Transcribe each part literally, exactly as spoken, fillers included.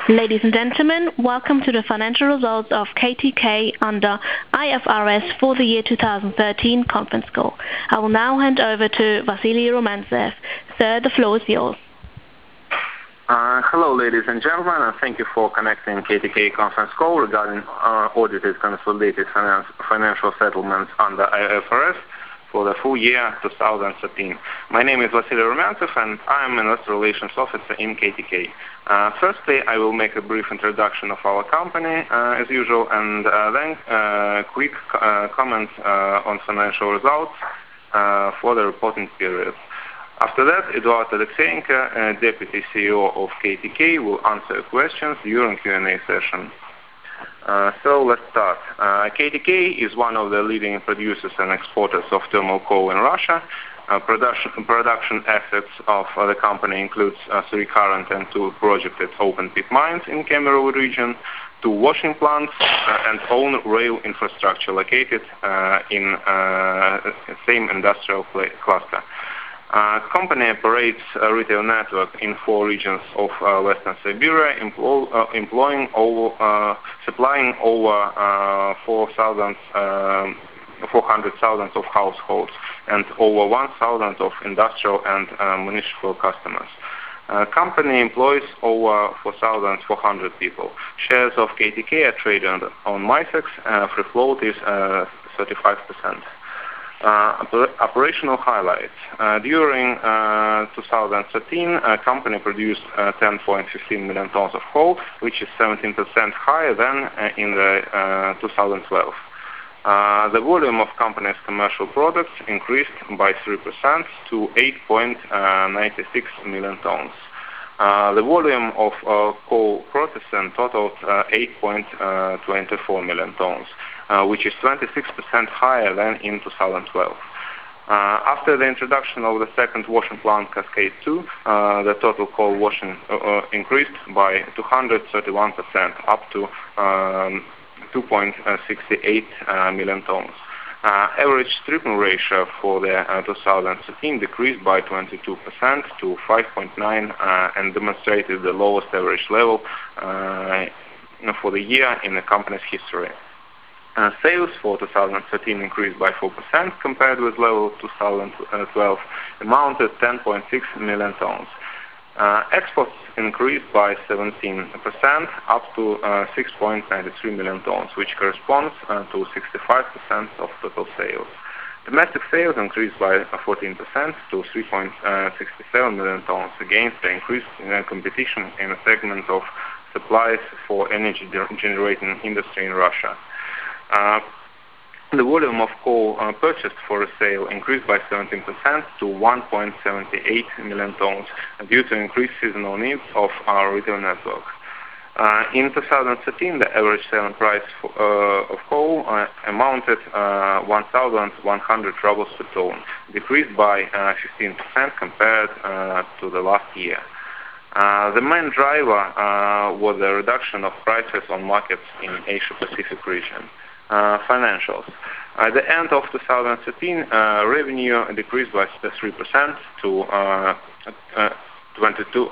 Ladies and gentlemen, welcome to the financial results of K T K under I F R S for the year two thousand thirteen conference call. I will now hand over to Vasily Romantsev. Sir, the floor is yours. Uh, hello, ladies and gentlemen, and thank you for connecting K T K conference call regarding uh, audited consolidated finance, financial settlements under I F R S for the full year two thousand thirteen. My name is Vasily Romantsev, and I am Investor Relations Officer in K T K. Uh, firstly, I will make a brief introduction of our company, uh, as usual, and uh, then uh, quick uh, comments uh, on financial results uh, for the reporting period. After that, Eduard Alexeyenko, uh, Deputy C E O of K T K, will answer questions during Q and A session. Uh, so let's start. Uh, K T K is one of the leading producers and exporters of thermal coal in Russia. Uh, production, production assets of uh, the company includes uh, three current and two projected open-pit mines in Kemerovo region, two washing plants, uh, and own rail infrastructure located uh, in uh, the same industrial cluster. Uh, company operates a retail network in four regions of uh, Western Siberia, employ, uh, employing over, uh, supplying over uh, four hundred thousand of households and over one thousand of industrial and uh, municipal customers. Uh, company employs over four thousand four hundred people. Shares of K T K are traded on MySEX. Uh, free float is uh, thirty-five percent. Uh, operational highlights. Uh, during uh, two thousand thirteen, a company produced uh, ten point one five million tons of coal, which is seventeen percent higher than uh, in the uh, two thousand twelve. Uh, the volume of company's commercial products increased by three percent to eight point nine six million tons. Uh, the volume of uh, coal processing totaled uh, eight point two four million tons. Uh, which is twenty-six percent higher than in two thousand twelve. Uh, after the introduction of the second washing plant, Cascade two, uh, the total coal washing uh, uh, increased by two hundred thirty-one percent, up to um, two point six eight uh, million tons. Uh, average stripping ratio for the uh, two thousand thirteen decreased by twenty-two percent to five point nine uh, and demonstrated the lowest average level uh, for the year in the company's history. Uh, sales for two thousand thirteen increased by four percent compared with level two thousand twelve, amounted ten point six million tons. Uh, exports increased by seventeen percent up to uh, six point nine three million tons, which corresponds uh, to sixty-five percent of total sales. Domestic sales increased by fourteen percent to three point six seven million tons against the increased uh, competition in a segment of supplies for energy generating industry in Russia. Uh, the volume of coal uh, purchased for sale increased by seventeen percent to one point seven eight million tons due to increased seasonal needs of our retail network. Uh, in two thousand thirteen, the average selling price for, uh, of coal uh, amounted uh, one thousand one hundred rubles per ton, decreased by uh, fifteen percent compared uh, to the last year. Uh, the main driver uh, was the reduction of prices on markets in Asia-Pacific region. Uh, financials. At the end of two thousand thirteen, uh, revenue decreased by three percent to uh, uh, twenty-two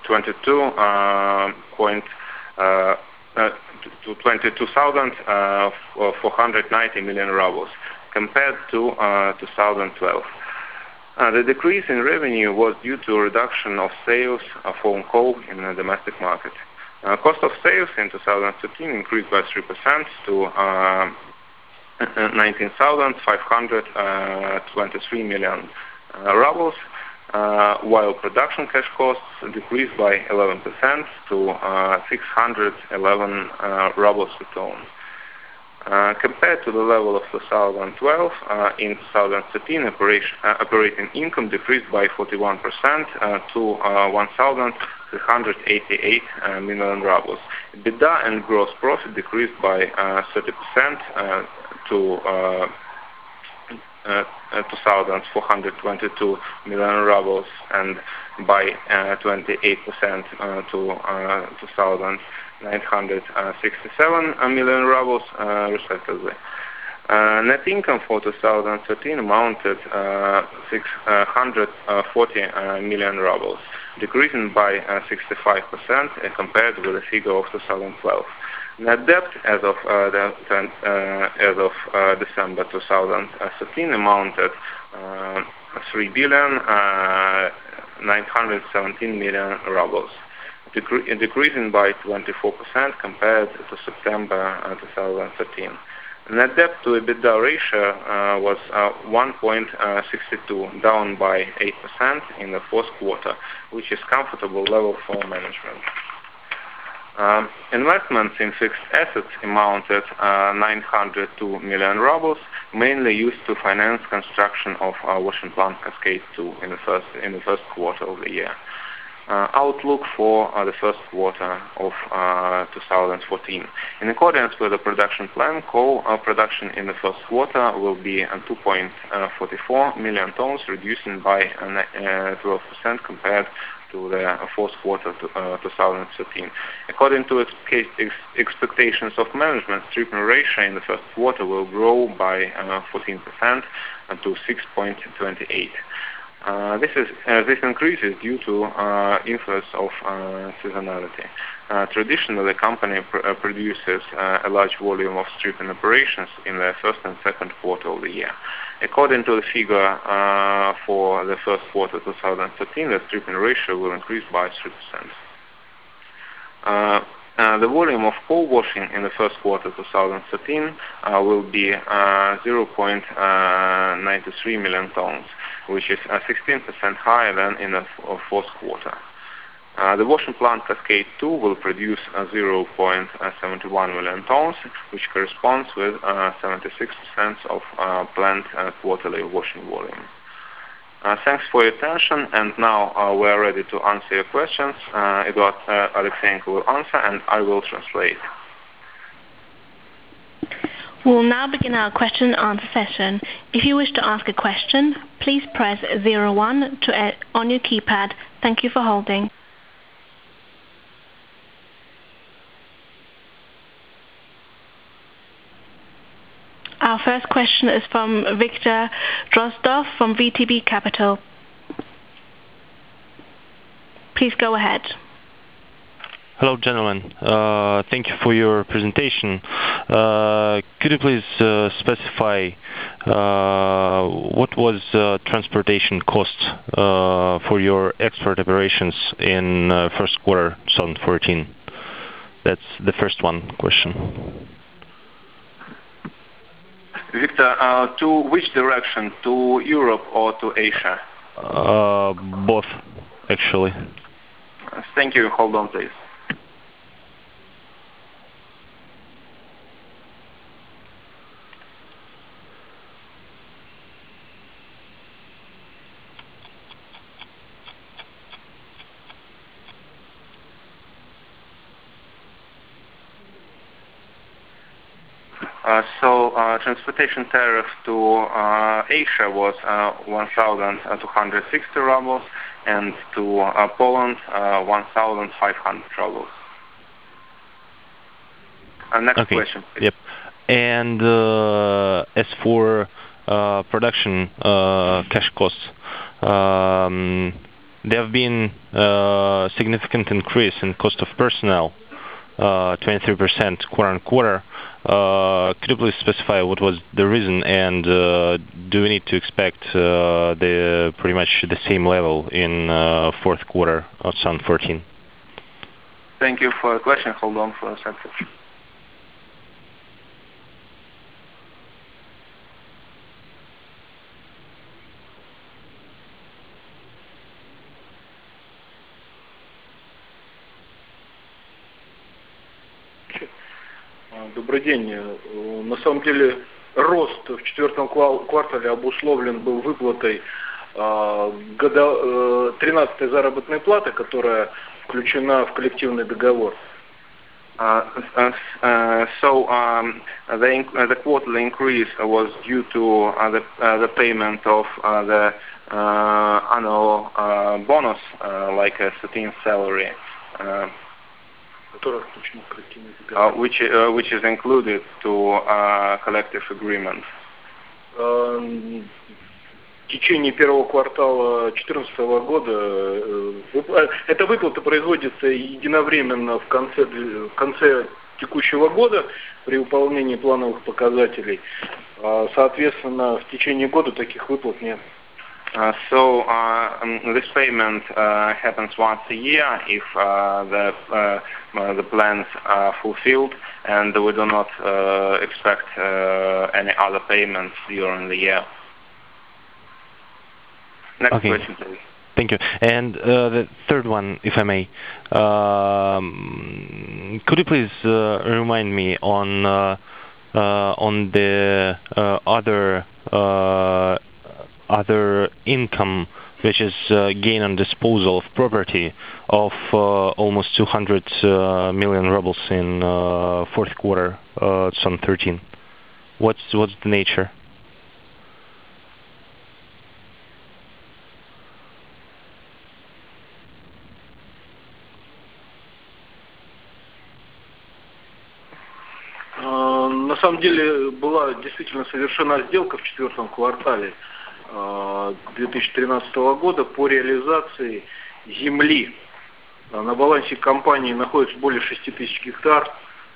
thousand four hundred ninety million rubles compared to uh, two thousand twelve. Uh, the decrease in revenue was due to a reduction of sales of foreign coal in the domestic market. Uh, cost of sales in two thousand thirteen increased by three percent to uh, nineteen thousand five hundred twenty-three million uh, rubles, uh, while production cash costs decreased by eleven percent to uh, six hundred eleven uh, rubles per ton. Uh, compared to the level of two thousand twelve, uh, in two thousand thirteen, operation, uh, operating income decreased by forty-one percent uh, to uh, one thousand three hundred eighty-eight uh, million rubles. EBITDA and gross profit decreased by uh, thirty percent uh, to uh, uh, two thousand four hundred twenty-two million rubles and by uh, twenty-eight percent uh, to uh, two thousand nine hundred sixty-seven million rubles, uh, respectively. Uh, net income for two thousand thirteen amounted uh, six hundred forty million rubles. decreasing by uh, sixty-five percent uh, compared with the figure of two thousand twelve. Net debt as of uh, the, uh, as of uh, December two thousand thirteen amounted uh, three billion nine hundred seventeen million rubles, decre decreasing by twenty-four percent compared to September uh, two thousand thirteen. Net debt to EBITDA ratio uh, was uh, one point six two, down by eight percent in the fourth quarter, which is comfortable level for management. Um, investments in fixed assets amounted uh, nine hundred two million rubles, mainly used to finance construction of our washing plant Cascade two in the first in the first quarter of the year. Uh, outlook for uh, the first quarter of uh, two thousand fourteen. In accordance with the production plan, coal uh, production in the first quarter will be uh, two point four four million tons, reducing by uh, twelve percent compared to the fourth quarter of uh, two thousand thirteen. According to ex ex expectations of management, stripping ratio in the first quarter will grow by uh, fourteen percent to six point two eight. Uh, this is uh, this increase is due to uh, influence of uh, seasonality. Uh, traditionally, the company pr uh, produces uh, a large volume of stripping operations in the first and second quarter of the year. According to the figure uh, for the first quarter two thousand thirteen, the stripping ratio will increase by three percent. Uh, uh, the volume of coal washing in the first quarter two thousand thirteen uh, will be uh, zero point nine three million tons, which is uh, sixteen percent higher than in the fourth quarter. Uh, the washing plant Cascade two will produce uh, zero point seven one million tons, which corresponds with uh, seventy-six percent of uh, planned uh, quarterly washing volume. Uh, thanks for your attention, and now uh, we are ready to answer your questions. Uh, Eduard uh, Alexeyenko will answer, and I will translate. We will now begin our question and answer session. If you wish to ask a question, please press zero one to add on your keypad. Thank you for holding. Our first question is from Viktor Drozdov from V T B Capital. Please go ahead. Hello, gentlemen. Uh, thank you for your presentation. Uh, could you please uh, specify uh, what was uh, transportation cost uh, for your export operations in uh, first quarter twenty fourteen? That's the first one question. Victor, uh, to which direction? To Europe or to Asia? Uh, both, actually. Thank you. Hold on, please. Uh, so, uh, transportation tariff to uh, Asia was uh, one thousand two hundred sixty rubles, and to uh, Poland uh, one thousand five hundred rubles. Uh, next okay. question, please. Yep. And uh, as for uh, production uh, cash costs, um, there have been uh, significant increase in cost of personnel, uh, twenty-three percent quarter on quarter. Uh, could you please specify what was the reason, and uh, do we need to expect uh, the pretty much the same level in uh, fourth quarter of twenty fourteen? Thank you for the question. Hold on for a second. Добрый день. На самом деле рост в четвертом квартале обусловлен был выплатой тринадцатой заработной платы, которая включена в коллективный договор. Uh, uh, uh, so um, the, uh, the quarterly increase was due to uh, the, uh, the payment of uh, the uh, annual uh, bonus, uh, like a thirteenth salary. Uh, Uh, which uh, which is included to uh, collective agreement. в течение первого квартала две тысячи четырнадцатого года. Эта выплата производится единовременно в конце, в конце текущего года при выполнении плановых показателей. Соответственно, в течение года таких выплат нет. Uh, so uh, um, this payment uh, happens once a year if uh, the uh, the plans are fulfilled, and we do not uh, expect uh, any other payments during the year. Next Okay. question, please. Thank you. And uh, the third one, if I may, um, could you please uh, remind me on uh, uh, on the uh, other uh, other income, which is uh, gain on disposal of property of uh, almost two hundred uh, million rubles in uh, fourth quarter uh, twenty thirteen. What's what's the nature? На самом деле была действительно совершена сделка в четвертом квартале две тысячи тринадцатого года по реализации земли. На балансе компании находится более шести тысяч гектар,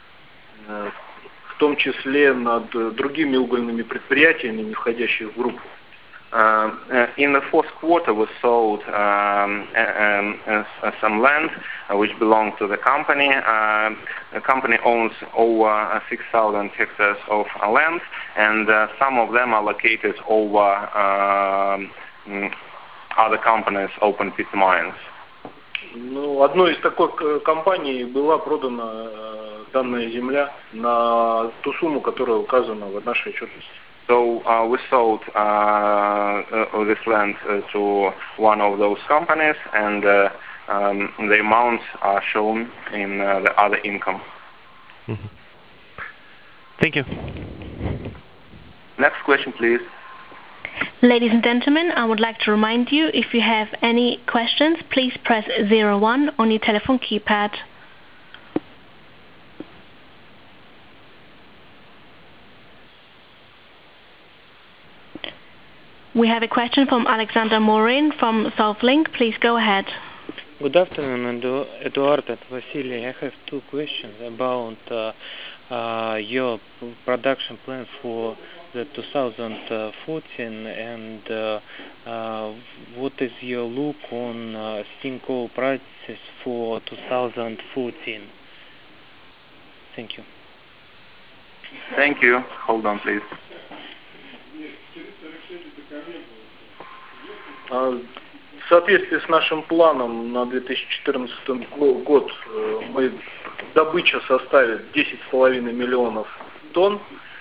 в том числе над другими угольными предприятиями, не входящими в группу. Uh, in the fourth quarter, we sold um, um, uh, some land uh, which belonged to the company. Uh, the company owns over uh, six thousand hectares of uh, land, and uh, some of them are located over uh, other companies' open pit mines. Ну, одной из таких компаний была продана э, данная земля на ту сумму, которая указана в нашей отчетности. So uh, we sold uh, uh, this land uh, to one of those companies, and uh, um, the amounts are shown in uh, the other income. Mm-hmm. Thank you. Next question, please. Ladies and gentlemen, I would like to remind you, if you have any questions, please press zero one on your telephone keypad. We have a question from Alexander Morin from SolveLink. Please go ahead. Good afternoon, Eduard and Vasily. I have two questions about uh, uh, your production plan for the two thousand fourteen, and uh, uh, what is your look on uh, steam coal prices for two thousand fourteen? Thank you. Thank you. Hold on, please. В соответствии с нашим планом на две тысячи четырнадцатый год мы, добыча составит десять с половиной миллионов тонн,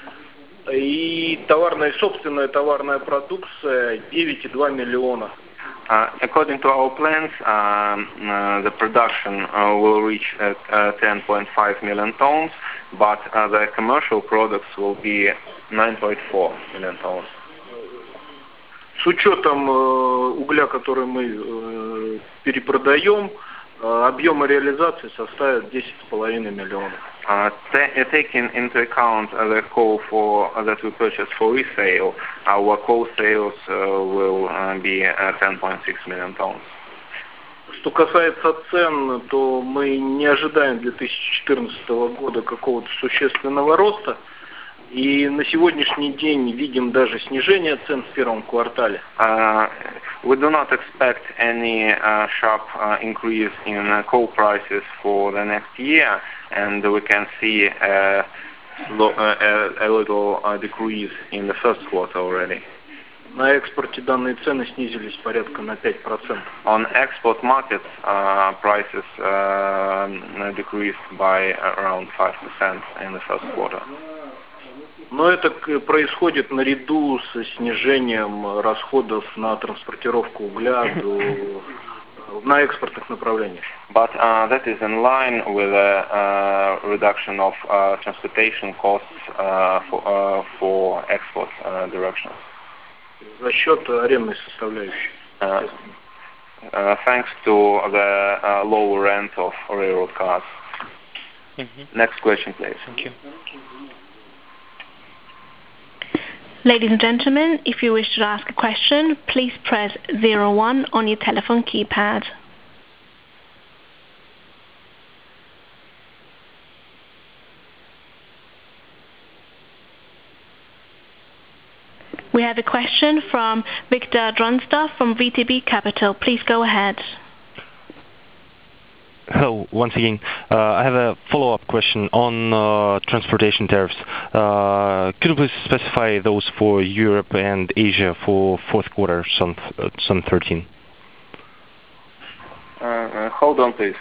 и товарная, собственная товарная продукция девять и два миллиона. Uh, according to our plans, um, uh, the production uh, will reach at uh, ten point five million tons, but uh, the commercial products will be nine point four million tons. С учетом э, угля, который мы э, перепродаем, э, объемы реализации составят десять с половиной миллионов. Uh, taking into account uh, the coal for uh, that we purchase for resale, our coal sales uh, will uh, be uh, ten point six million tons. Что касается цен, то мы не ожидаем для две тысячи четырнадцатого года какого-то существенного роста. И на сегодняшний день видим даже снижение цен в первом квартале. Uh, we do not expect any uh, sharp uh, increase in uh, coal prices for the next year, and we can see a, slow, uh, a, a little uh, decrease in the first quarter already. На экспорте данные цены снизились порядка на пять процентов. On export markets, uh, prices uh, decreased by around five percent in the first quarter. Но это происходит наряду с снижением расходов на транспортировку угля до, на экспортных направлениях. But uh, that is in line with a uh, reduction of uh, transportation costs uh, for, uh, for export uh, directions. За счет арендной составляющей. Uh, uh, thanks to the uh, lower rent of railroad cars. Mm-hmm. Next question, please. Thank you. Ladies and gentlemen, if you wish to ask a question, please press zero one on your telephone keypad. We have a question from Viktor Dronstov from V T B Capital. Please go ahead. Hello, once again. Uh, I have a follow-up question on uh, transportation tariffs. Uh, could you please specify those for Europe and Asia for fourth quarter, some some thirteen? Uh, uh, hold on, please.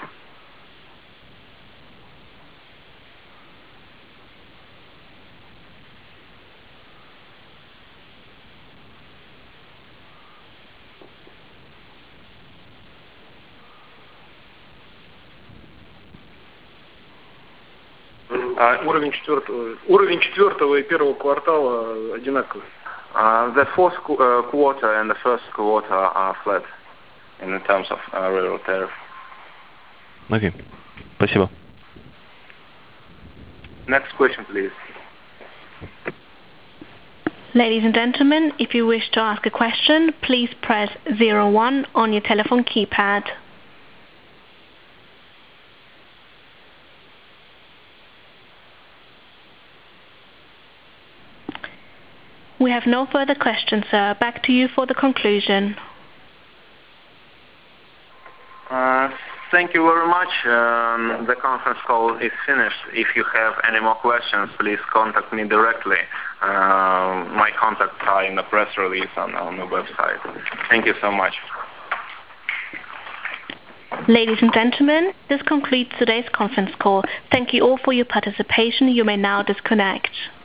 Uh, уровень четвертого, уровень четвертого и первого квартала одинаковый. Uh, the fourth qu uh, quarter and the first quarter are flat in terms of uh, railroad tariff. Okay, спасибо. Next question, please. Ladies and gentlemen, if you wish to ask a question, please press zero one on your telephone keypad. We have no further questions, sir. Back to you for the conclusion. Uh, thank you very much. Um, the conference call is finished. If you have any more questions, please contact me directly. Uh, my contacts are in the press release on, on the website. Thank you so much. Ladies and gentlemen, this concludes today's conference call. Thank you all for your participation. You may now disconnect.